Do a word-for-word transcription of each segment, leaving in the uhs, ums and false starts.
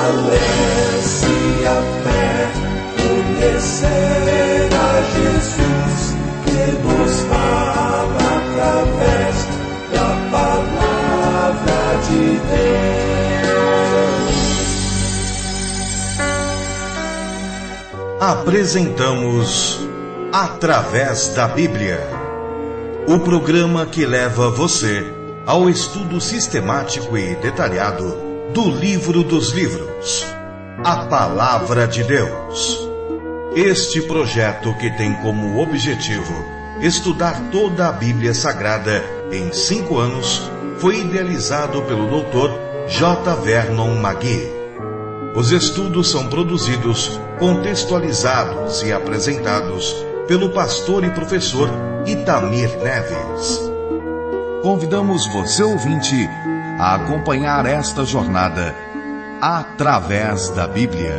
fortalece a fé, conhecer a Jesus, que nos fala através da palavra de Deus. Apresentamos Através da Bíblia, o programa que leva você ao estudo sistemático e detalhado do livro dos livros, a Palavra de Deus. Este projeto, que tem como objetivo estudar toda a Bíblia Sagrada em cinco anos, foi idealizado pelo doutor J. Vernon Magui. Os estudos são produzidos, contextualizados e apresentados pelo pastor e professor Itamir Neves. Convidamos você, ouvinte, a acompanhar esta jornada através da Bíblia.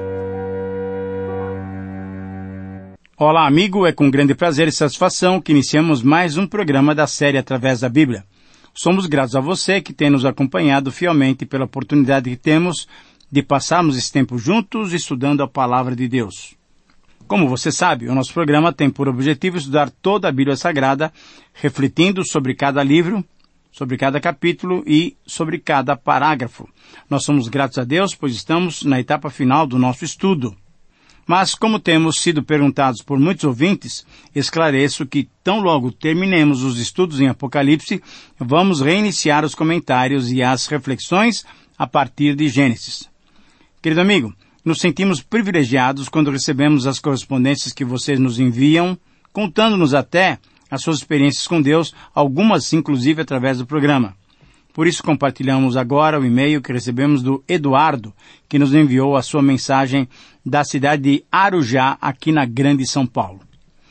Olá, amigo, é com grande prazer e satisfação que iniciamos mais um programa da série Através da Bíblia. Somos gratos a você que tem nos acompanhado fielmente pela oportunidade que temos de passarmos esse tempo juntos estudando a Palavra de Deus. Como você sabe, o nosso programa tem por objetivo estudar toda a Bíblia Sagrada, refletindo sobre cada livro, sobre cada capítulo e sobre cada parágrafo. Nós somos gratos a Deus, pois estamos na etapa final do nosso estudo. Mas, como temos sido perguntados por muitos ouvintes, esclareço que, tão logo terminemos os estudos em Apocalipse, vamos reiniciar os comentários e as reflexões a partir de Gênesis. Querido amigo, nos sentimos privilegiados quando recebemos as correspondências que vocês nos enviam, contando-nos até as suas experiências com Deus, algumas inclusive através do programa. Por isso compartilhamos agora o e-mail que recebemos do Eduardo, que nos enviou a sua mensagem da cidade de Arujá, aqui na Grande São Paulo.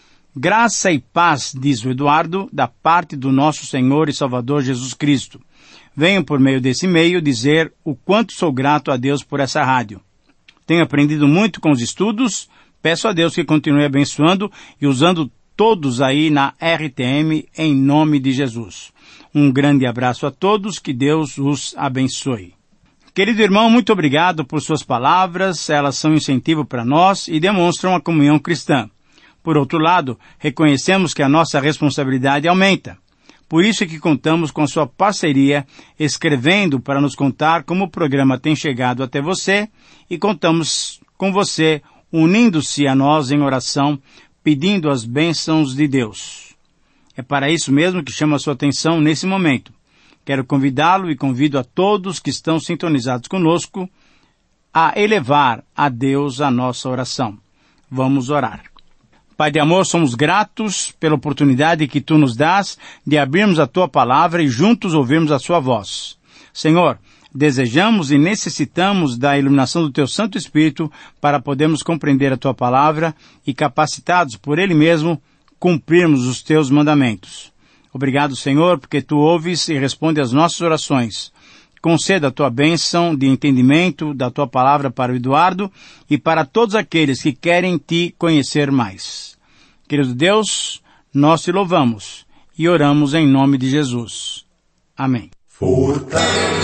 Graça e paz, diz o Eduardo, da parte do nosso Senhor e Salvador Jesus Cristo. Venho por meio desse e-mail dizer o quanto sou grato a Deus por essa rádio. Tenho aprendido muito com os estudos, peço a Deus que continue abençoando e usando todos aí na R T M em nome de Jesus. Um grande abraço a todos, que Deus os abençoe. Querido irmão, muito obrigado por suas palavras, elas são um incentivo para nós e demonstram a comunhão cristã. Por outro lado, reconhecemos que a nossa responsabilidade aumenta. Por isso é que contamos com a sua parceria, escrevendo para nos contar como o programa tem chegado até você, e contamos com você, unindo-se a nós em oração, pedindo as bênçãos de Deus. É para isso mesmo que chamo a sua atenção nesse momento. Quero convidá-lo e convido a todos que estão sintonizados conosco a elevar a Deus a nossa oração. Vamos orar. Pai de amor, somos gratos pela oportunidade que Tu nos dás de abrirmos a Tua palavra e juntos ouvirmos a Sua voz. Senhor, desejamos e necessitamos da iluminação do Teu Santo Espírito para podermos compreender a Tua palavra e, capacitados por Ele mesmo, cumprirmos os Teus mandamentos. Obrigado, Senhor, porque Tu ouves e respondes às nossas orações. Conceda a Tua bênção de entendimento da Tua palavra para o Eduardo e para todos aqueles que querem Te conhecer mais. Querido Deus, nós Te louvamos e oramos em nome de Jesus. Amém. Fortalece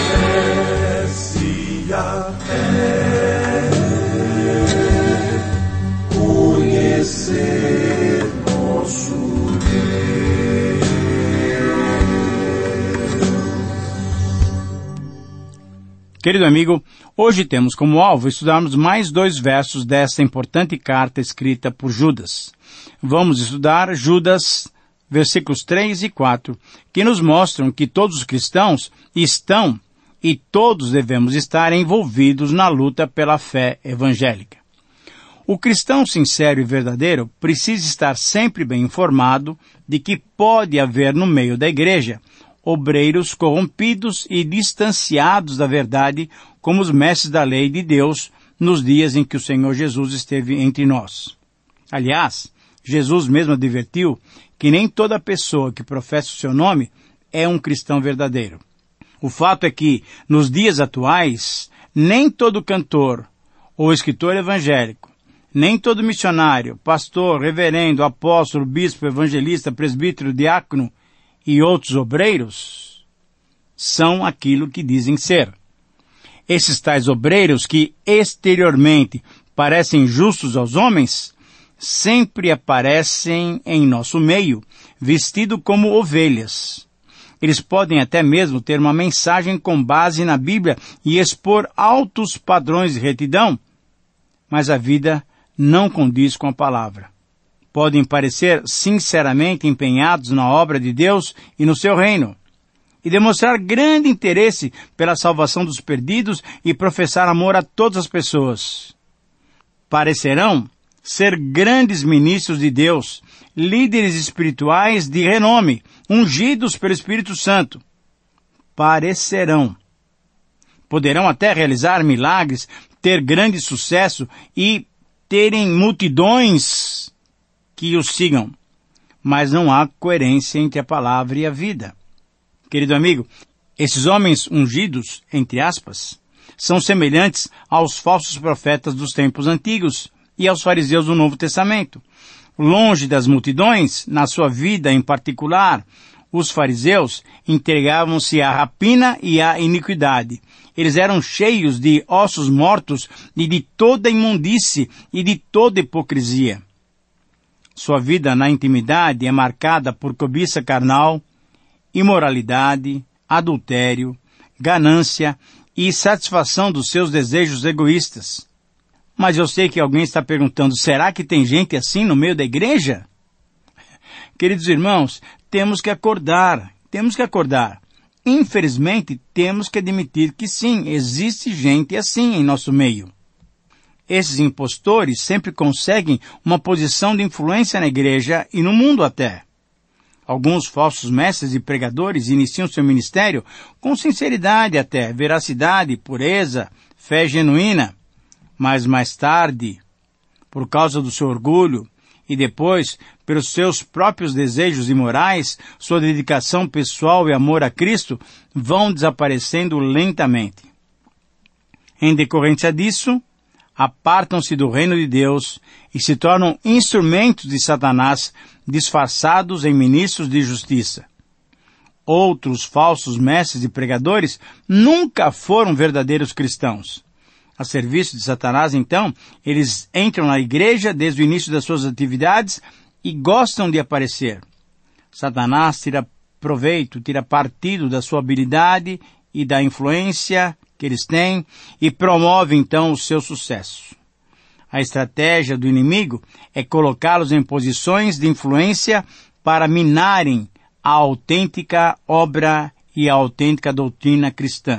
a fé, conhecer nosso Deus. Querido amigo, hoje temos como alvo estudarmos mais dois versos desta importante carta escrita por Judas. Vamos estudar Judas, versículos três e quatro, que nos mostram que todos os cristãos estão e todos devemos estar envolvidos na luta pela fé evangélica. O cristão sincero e verdadeiro precisa estar sempre bem informado de que pode haver no meio da igreja obreiros corrompidos e distanciados da verdade, como os mestres da lei de Deus, nos dias em que o Senhor Jesus esteve entre nós. Aliás, Jesus mesmo advertiu que nem toda pessoa que professa o seu nome é um cristão verdadeiro. O fato é que, nos dias atuais, nem todo cantor ou escritor evangélico, nem todo missionário, pastor, reverendo, apóstolo, bispo, evangelista, presbítero, diácono e outros obreiros são aquilo que dizem ser. Esses tais obreiros que exteriormente parecem justos aos homens, sempre aparecem em nosso meio, vestidos como ovelhas. Eles podem até mesmo ter uma mensagem com base na Bíblia e expor altos padrões de retidão, mas a vida não condiz com a palavra. Podem parecer sinceramente empenhados na obra de Deus e no seu reino, e demonstrar grande interesse pela salvação dos perdidos e professar amor a todas as pessoas. Parecerão ser grandes ministros de Deus, líderes espirituais de renome, ungidos pelo Espírito Santo. Parecerão. Poderão até realizar milagres, ter grande sucesso e terem multidões que os sigam. Mas não há coerência entre a palavra e a vida. Querido amigo, esses homens ungidos, entre aspas, são semelhantes aos falsos profetas dos tempos antigos e aos fariseus do Novo Testamento. Longe das multidões, na sua vida em particular, os fariseus entregavam-se à rapina e à iniquidade. Eles eram cheios de ossos mortos e de toda imundície e de toda hipocrisia. Sua vida na intimidade é marcada por cobiça carnal, imoralidade, adultério, ganância e satisfação dos seus desejos egoístas. Mas eu sei que alguém está perguntando, será que tem gente assim no meio da igreja? Queridos irmãos, temos que acordar, temos que acordar. Infelizmente, temos que admitir que sim, existe gente assim em nosso meio. Esses impostores sempre conseguem uma posição de influência na igreja e no mundo até. Alguns falsos mestres e pregadores iniciam seu ministério com sinceridade até, veracidade, pureza, fé genuína. Mas mais tarde, por causa do seu orgulho e depois pelos seus próprios desejos imorais, sua dedicação pessoal e amor a Cristo vão desaparecendo lentamente. Em decorrência disso, apartam-se do reino de Deus e se tornam instrumentos de Satanás disfarçados em ministros de justiça. Outros falsos mestres e pregadores nunca foram verdadeiros cristãos. A serviço de Satanás, então, eles entram na igreja desde o início das suas atividades e gostam de aparecer. Satanás tira proveito, tira partido da sua habilidade e da influência que eles têm e promove, então, o seu sucesso. A estratégia do inimigo é colocá-los em posições de influência para minarem a autêntica obra e a autêntica doutrina cristã.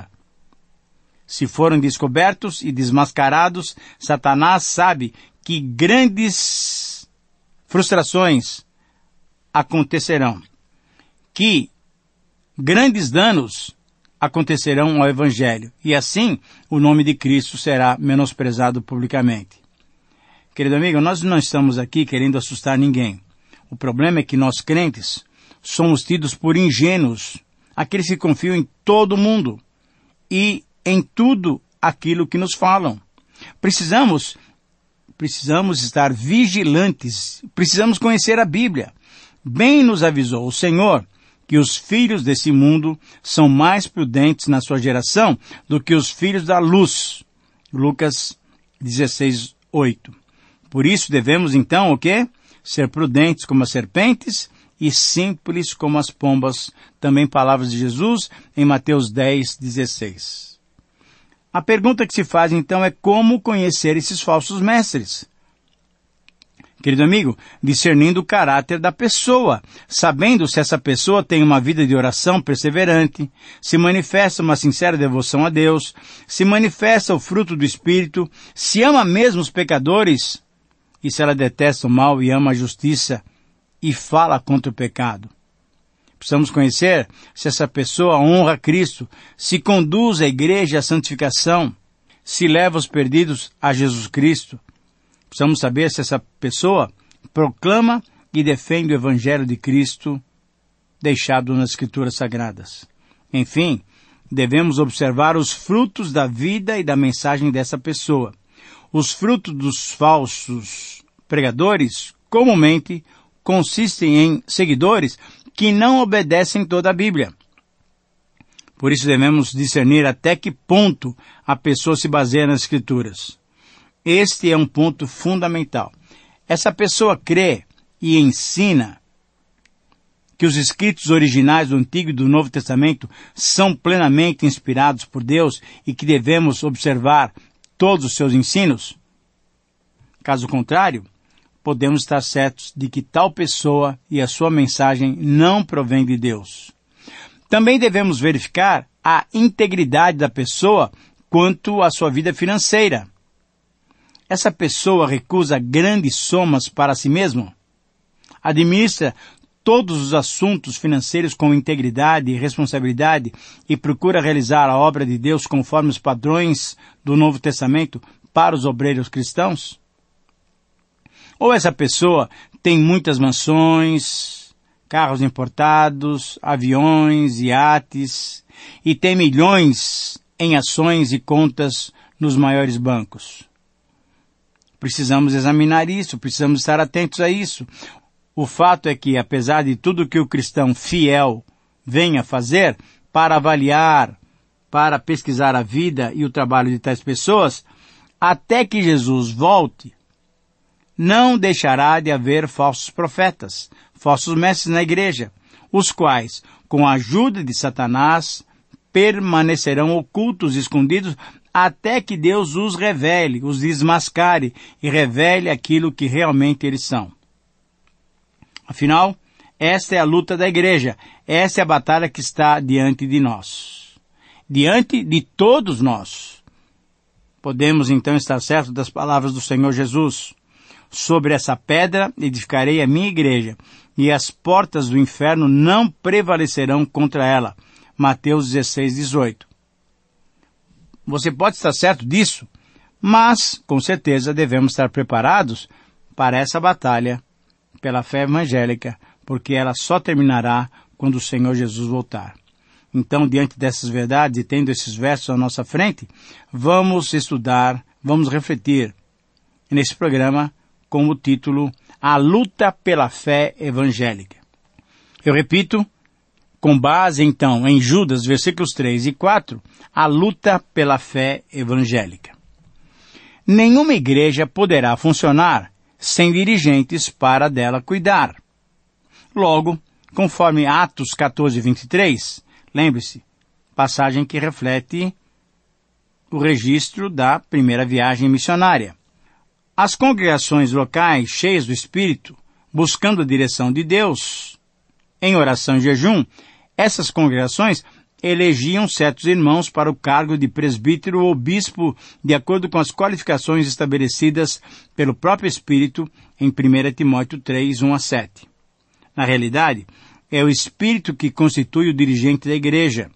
Se forem descobertos e desmascarados, Satanás sabe que grandes frustrações acontecerão, que grandes danos acontecerão ao Evangelho, e assim o nome de Cristo será menosprezado publicamente. Querido amigo, nós não estamos aqui querendo assustar ninguém. O problema é que nós crentes somos tidos por ingênuos, aqueles que confiam em todo mundo e em tudo aquilo que nos falam. Precisamos, precisamos estar vigilantes, precisamos conhecer a Bíblia. Bem nos avisou o Senhor que os filhos desse mundo são mais prudentes na sua geração do que os filhos da luz. Lucas dezesseis, oito. Por isso devemos então o quê? Ser prudentes como as serpentes e simples como as pombas. Também palavras de Jesus em Mateus dez, dezesseis. A pergunta que se faz, então, é como conhecer esses falsos mestres? Querido amigo, discernindo o caráter da pessoa, sabendo se essa pessoa tem uma vida de oração perseverante, se manifesta uma sincera devoção a Deus, se manifesta o fruto do Espírito, se ama mesmo os pecadores, e se ela detesta o mal e ama a justiça e fala contra o pecado. Precisamos conhecer se essa pessoa honra Cristo, se conduz a igreja à santificação, se leva os perdidos a Jesus Cristo. Precisamos saber se essa pessoa proclama e defende o Evangelho de Cristo deixado nas Escrituras Sagradas. Enfim, devemos observar os frutos da vida e da mensagem dessa pessoa. Os frutos dos falsos pregadores, comumente, consistem em seguidores que não obedecem toda a Bíblia. Por isso devemos discernir até que ponto a pessoa se baseia nas Escrituras. Este é um ponto fundamental. Essa pessoa crê e ensina que os escritos originais do Antigo e do Novo Testamento são plenamente inspirados por Deus e que devemos observar todos os seus ensinos? Caso contrário, podemos estar certos de que tal pessoa e a sua mensagem não provém de Deus. Também devemos verificar a integridade da pessoa quanto à sua vida financeira. Essa pessoa recusa grandes somas para si mesma? Administra todos os assuntos financeiros com integridade e responsabilidade e procura realizar a obra de Deus conforme os padrões do Novo Testamento para os obreiros cristãos? Ou essa pessoa tem muitas mansões, carros importados, aviões, iates, e tem milhões em ações e contas nos maiores bancos? Precisamos examinar isso, precisamos estar atentos a isso. O fato é que, apesar de tudo que o cristão fiel venha fazer para avaliar, para pesquisar a vida e o trabalho de tais pessoas, até que Jesus volte, não deixará de haver falsos profetas, falsos mestres na igreja, os quais, com a ajuda de Satanás, permanecerão ocultos e escondidos até que Deus os revele, os desmascare e revele aquilo que realmente eles são. Afinal, esta é a luta da igreja, esta é a batalha que está diante de nós. Diante de todos nós. Podemos então estar certos das palavras do Senhor Jesus. Sobre essa pedra edificarei a minha igreja, e as portas do inferno não prevalecerão contra ela. Mateus dezesseis, dezoito. Você pode estar certo disso, mas, com certeza, devemos estar preparados para essa batalha pela fé evangélica, porque ela só terminará quando o Senhor Jesus voltar. Então, diante dessas verdades e tendo esses versos à nossa frente, vamos estudar, vamos refletir nesse programa com o título A Luta pela Fé Evangélica. Eu repito, com base então em Judas, versículos três e quatro, a luta pela fé evangélica. Nenhuma igreja poderá funcionar sem dirigentes para dela cuidar. Logo, conforme Atos catorze, vinte e três, lembre-se, passagem que reflete o registro da primeira viagem missionária. As congregações locais, cheias do Espírito, buscando a direção de Deus, em oração e jejum, essas congregações elegiam certos irmãos para o cargo de presbítero ou bispo, de acordo com as qualificações estabelecidas pelo próprio Espírito em primeira Timóteo três, um a sete. Na realidade, é o Espírito que constitui o dirigente da igreja.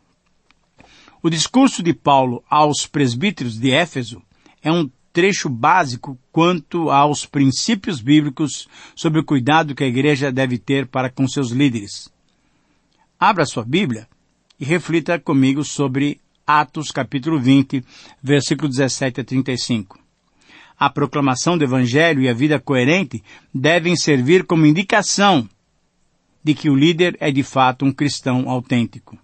O discurso de Paulo aos presbíteros de Éfeso é um trecho básico quanto aos princípios bíblicos sobre o cuidado que a igreja deve ter para com seus líderes. Abra sua Bíblia e reflita comigo sobre Atos capítulo vinte, versículo dezessete a trinta e cinco. A proclamação do Evangelho e a vida coerente devem servir como indicação de que o líder é de fato um cristão autêntico.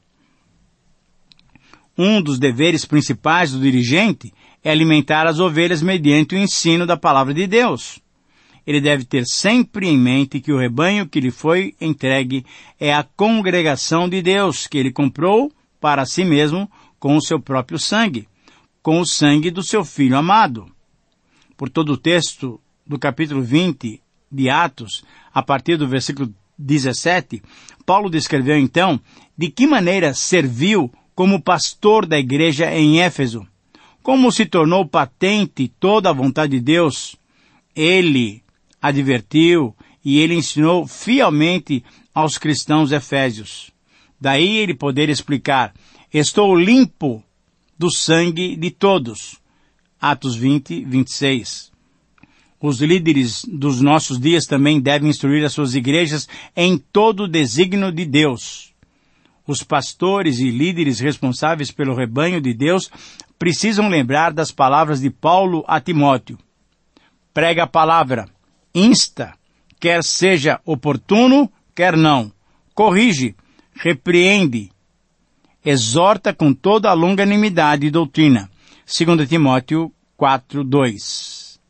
Um dos deveres principais do dirigente é alimentar as ovelhas mediante o ensino da palavra de Deus. Ele deve ter sempre em mente que o rebanho que lhe foi entregue é a congregação de Deus, que ele comprou para si mesmo com o seu próprio sangue, com o sangue do seu Filho amado. Por todo o texto do capítulo vinte de Atos, a partir do versículo dezessete, Paulo descreveu então de que maneira serviu como pastor da igreja em Éfeso, como se tornou patente toda a vontade de Deus. Ele advertiu e ele ensinou fielmente aos cristãos efésios. Daí ele poder explicar, estou limpo do sangue de todos. Atos vinte, vinte e seis. Os líderes dos nossos dias também devem instruir as suas igrejas em todo o desígnio de Deus. Os pastores e líderes responsáveis pelo rebanho de Deus precisam lembrar das palavras de Paulo a Timóteo. Prega a palavra, insta, quer seja oportuno, quer não. Corrige, repreende. exorta com toda a longanimidade e doutrina. Segundo Timóteo quatro, dois.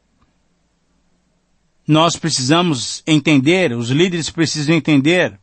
Nós precisamos entender, os líderes precisam entender,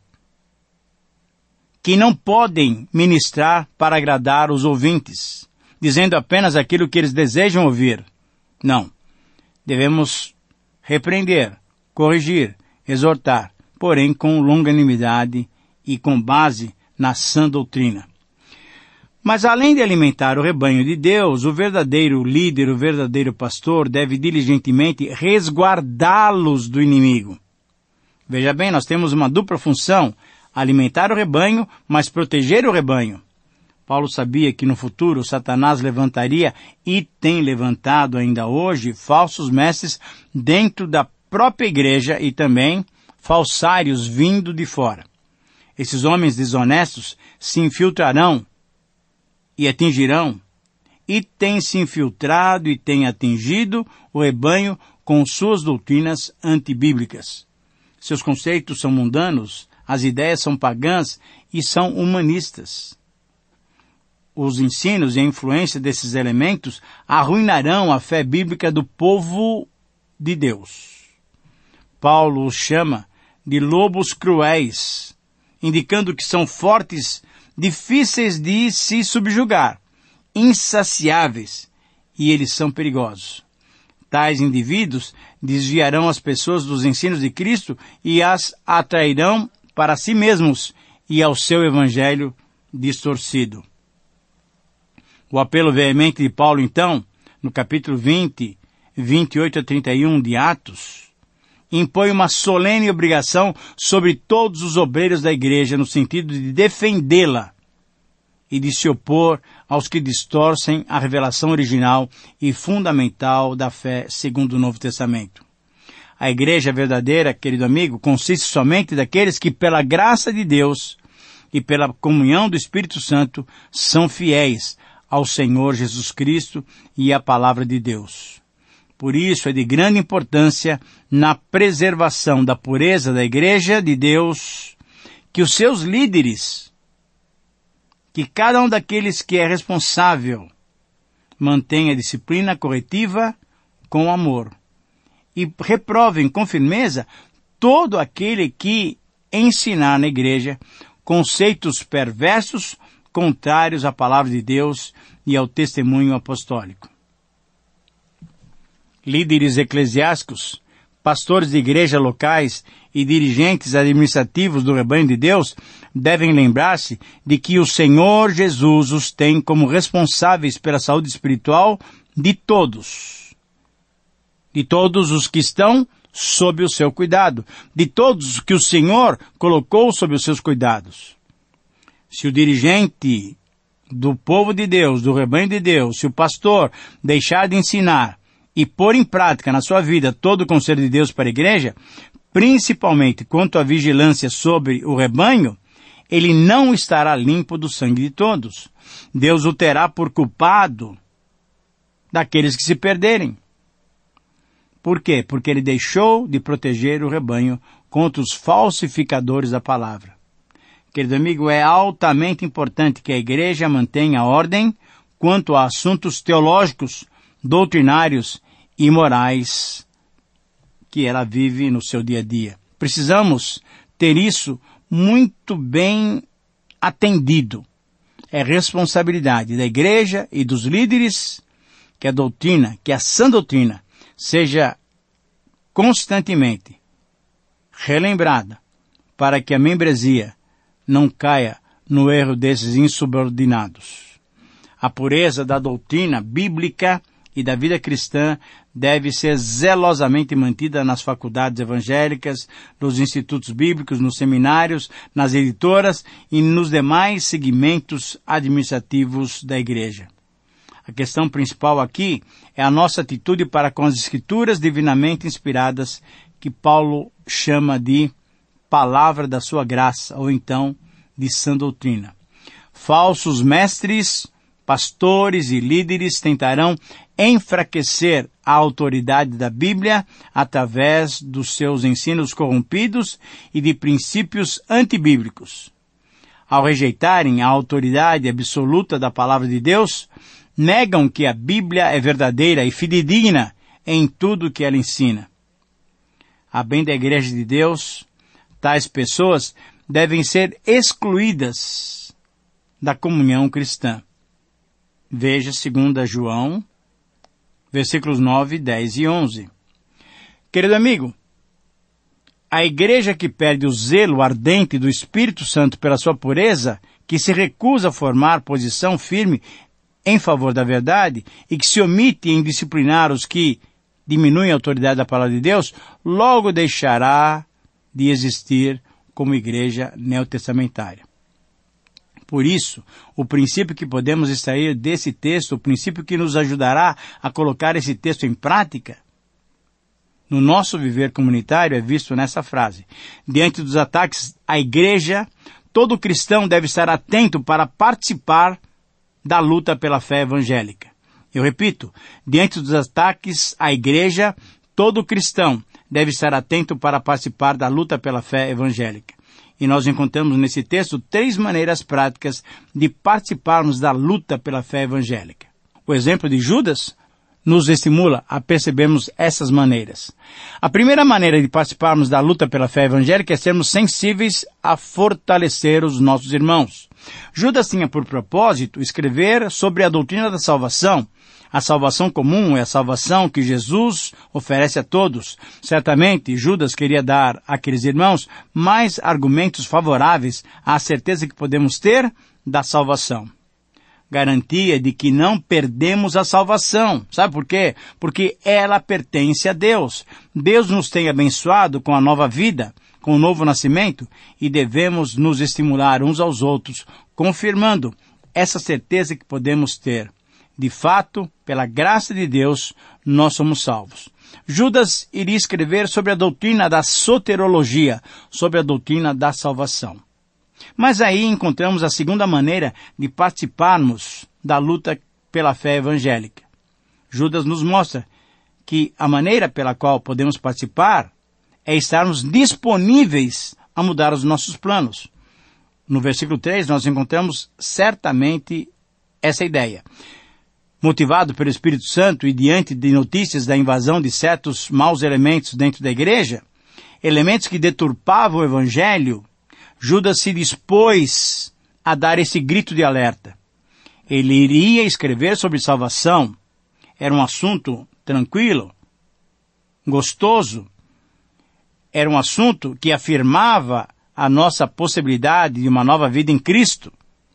que não podem ministrar para agradar os ouvintes, dizendo apenas aquilo que eles desejam ouvir. Não. Devemos repreender, corrigir, exortar, porém com longanimidade e com base na sã doutrina. Mas além de alimentar o rebanho de Deus, o verdadeiro líder, o verdadeiro pastor, deve diligentemente resguardá-los do inimigo. Veja bem, nós temos uma dupla função: alimentar o rebanho, mas proteger o rebanho. Paulo sabia que no futuro Satanás levantaria, e tem levantado ainda hoje, falsos mestres dentro da própria igreja e também falsários vindo de fora. Esses homens desonestos se infiltrarão e atingirão, e têm se infiltrado e têm atingido o rebanho com suas doutrinas antibíblicas. Seus conceitos são mundanos, as ideias são pagãs e são humanistas. Os ensinos e a influência desses elementos arruinarão a fé bíblica do povo de Deus. Paulo os chama de lobos cruéis, indicando que são fortes, difíceis de se subjugar, insaciáveis, e eles são perigosos. Tais indivíduos desviarão as pessoas dos ensinos de Cristo e as atrairão para si mesmos e ao seu evangelho distorcido. O apelo veemente de Paulo, então, no capítulo vinte, vinte e oito a trinta e um de Atos, impõe uma solene obrigação sobre todos os obreiros da igreja no sentido de defendê-la e de se opor aos que distorcem a revelação original e fundamental da fé segundo o Novo Testamento. A igreja verdadeira, querido amigo, consiste somente daqueles que, pela graça de Deus e pela comunhão do Espírito Santo, são fiéis ao Senhor Jesus Cristo e à Palavra de Deus. Por isso é de grande importância na preservação da pureza da igreja de Deus que os seus líderes, que cada um daqueles que é responsável, mantenha a disciplina corretiva com amor e reprovem com firmeza todo aquele que ensinar na igreja conceitos perversos contrários à palavra de Deus e ao testemunho apostólico. Líderes eclesiásticos, pastores de igreja locais e dirigentes administrativos do rebanho de Deus devem lembrar-se de que o Senhor Jesus os tem como responsáveis pela saúde espiritual de todos. De todos os que estão sob o seu cuidado. De todos os que o Senhor colocou sob os seus cuidados. Se o dirigente do povo de Deus, do rebanho de Deus, se o pastor deixar de ensinar e pôr em prática na sua vida todo o conselho de Deus para a igreja, principalmente quanto à vigilância sobre o rebanho, ele não estará limpo do sangue de todos. Deus o terá por culpado daqueles que se perderem. Por quê? Porque ele deixou de proteger o rebanho contra os falsificadores da palavra. Querido amigo, é altamente importante que a igreja mantenha a ordem quanto a assuntos teológicos, doutrinários e morais que ela vive no seu dia a dia. Precisamos ter isso muito bem atendido. É responsabilidade da igreja e dos líderes que a doutrina, que a sã doutrina, seja constantemente relembrada para que a membresia não caia no erro desses insubordinados. A pureza da doutrina bíblica e da vida cristã deve ser zelosamente mantida nas faculdades evangélicas, nos institutos bíblicos, nos seminários, nas editoras e nos demais segmentos administrativos da igreja. A questão principal aqui é a nossa atitude para com as escrituras divinamente inspiradas que Paulo chama de palavra da sua graça, ou então de sã doutrina. Falsos mestres, pastores e líderes tentarão enfraquecer a autoridade da Bíblia através dos seus ensinos corrompidos e de princípios antibíblicos. ao rejeitarem a autoridade absoluta da palavra de Deus, negam que a Bíblia é verdadeira e fidedigna em tudo que ela ensina. A bem da Igreja de Deus, tais pessoas devem ser excluídas da comunhão cristã. Veja dois João, versículos nove, dez e onze. Querido amigo, a igreja que perde o zelo ardente do Espírito Santo pela sua pureza, que se recusa a formar posição firme em favor da verdade e que se omite em disciplinar os que diminuem a autoridade da palavra de Deus, logo deixará de existir como igreja neotestamentária. Por isso, o princípio que podemos extrair desse texto, o princípio que nos ajudará a colocar esse texto em prática, no nosso viver comunitário é visto nessa frase. Diante dos ataques à igreja, todo cristão deve estar atento para participar da luta pela fé evangélica. Eu repito, diante dos ataques à igreja, todo cristão deve estar atento para participar da luta pela fé evangélica. E nós encontramos nesse texto três maneiras práticas de participarmos da luta pela fé evangélica. O exemplo de Judas nos estimula a percebermos essas maneiras. A primeira maneira de participarmos da luta pela fé evangélica é sermos sensíveis a fortalecer os nossos irmãos. Judas tinha por propósito escrever sobre a doutrina da salvação. A salvação comum é a salvação que Jesus oferece a todos. Certamente, Judas queria dar àqueles irmãos mais argumentos favoráveis à certeza que podemos ter da salvação. Garantia de que não perdemos a salvação. Sabe por quê? Porque ela pertence a Deus. Deus nos tem abençoado com a nova vida, com o novo nascimento, e devemos nos estimular uns aos outros, confirmando essa certeza que podemos ter. De fato, pela graça de Deus, nós somos salvos. Judas iria escrever sobre a doutrina da soterologia, sobre a doutrina da salvação. Mas aí encontramos a segunda maneira de participarmos da luta pela fé evangélica. Judas nos mostra que a maneira pela qual podemos participar é estarmos disponíveis a mudar os nossos planos. No versículo três nós encontramos certamente essa ideia. Motivado pelo Espírito Santo e diante de notícias da invasão de certos maus elementos dentro da igreja, elementos que deturpavam o Evangelho, Judas se dispôs a dar esse grito de alerta. Ele iria escrever sobre salvação. Era um assunto tranquilo, gostoso. Era um assunto que afirmava a nossa possibilidade de uma nova vida em Cristo.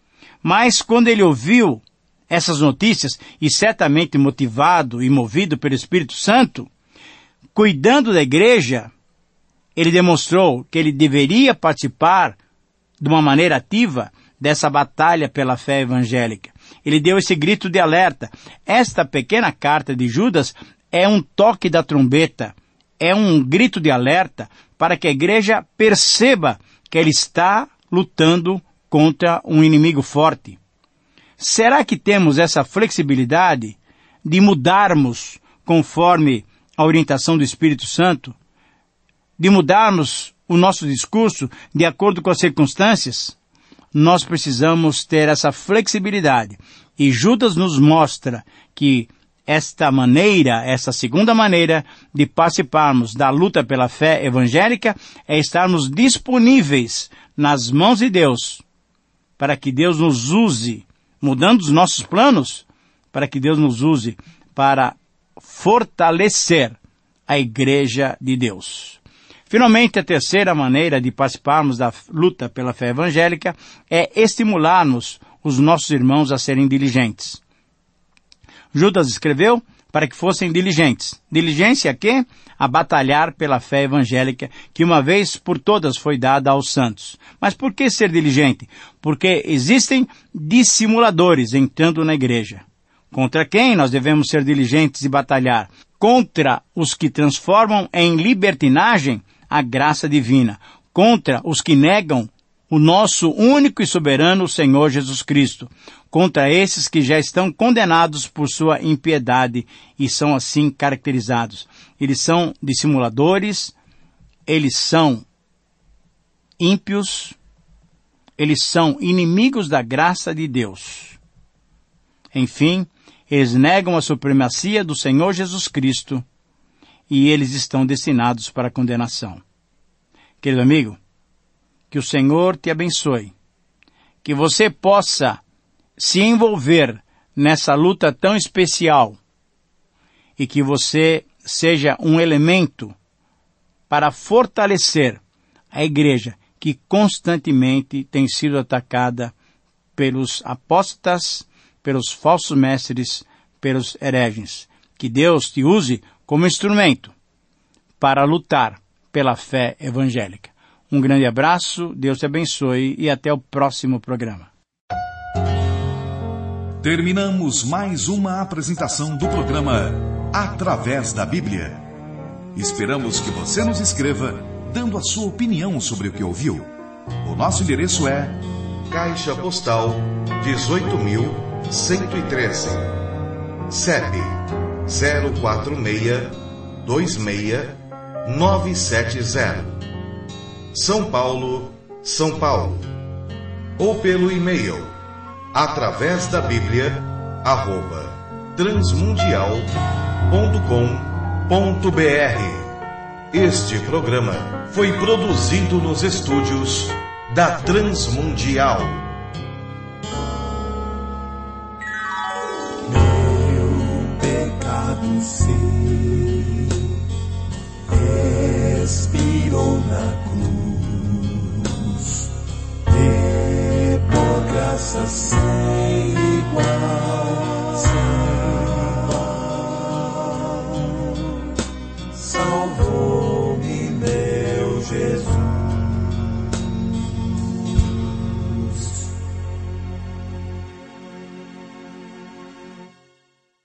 Mas quando ele ouviu essas notícias, e certamente motivado e movido pelo Espírito Santo, cuidando da igreja, ele demonstrou que ele deveria participar de uma maneira ativa dessa batalha pela fé evangélica. Ele deu esse grito de alerta. Esta pequena carta de Judas é um toque da trombeta, é um grito de alerta para que a igreja perceba que ela está lutando contra um inimigo forte. Será que temos essa flexibilidade de mudarmos conforme a orientação do Espírito Santo? De mudarmos o nosso discurso de acordo com as circunstâncias? Nós precisamos ter essa flexibilidade. E Judas nos mostra que esta maneira, essa segunda maneira de participarmos da luta pela fé evangélica é estarmos disponíveis nas mãos de Deus, para que Deus nos use, mudando os nossos planos, para que Deus nos use para fortalecer a igreja de Deus. Finalmente, a terceira maneira de participarmos da luta pela fé evangélica é estimularmos os nossos irmãos a serem diligentes. Judas escreveu para que fossem diligentes. Diligência a quê? A batalhar pela fé evangélica, que uma vez por todas foi dada aos santos. Mas por que ser diligente? Porque existem dissimuladores entrando na igreja. Contra quem nós devemos ser diligentes e batalhar? Contra os que transformam em libertinagem a graça divina. Contra os que negam o nosso único e soberano Senhor Jesus Cristo. Contra esses que já estão condenados por sua impiedade e são assim caracterizados. Eles são dissimuladores, eles são ímpios, eles são inimigos da graça de Deus. Enfim, eles negam a supremacia do Senhor Jesus Cristo e eles estão destinados para a condenação. Querido amigo, que o Senhor te abençoe, que você possa se envolver nessa luta tão especial e que você seja um elemento para fortalecer a igreja que constantemente tem sido atacada pelos apóstatas, pelos falsos mestres, pelos hereges. Que Deus te use como instrumento para lutar pela fé evangélica. Um grande abraço, Deus te abençoe e até o próximo programa. Terminamos mais uma apresentação do programa Através da Bíblia. Esperamos que você nos escreva dando a sua opinião sobre o que ouviu. O nosso endereço é Caixa Postal dezoito mil cento e treze, C E P zero quatro seis dois seis nove sete zero, São Paulo, São Paulo. Ou pelo e-mail através da Bíblia arroba transmundial ponto com ponto br. Este programa foi produzido nos estúdios da Transmundial. Meu pecado sei, expirou na cruz, e por graça sem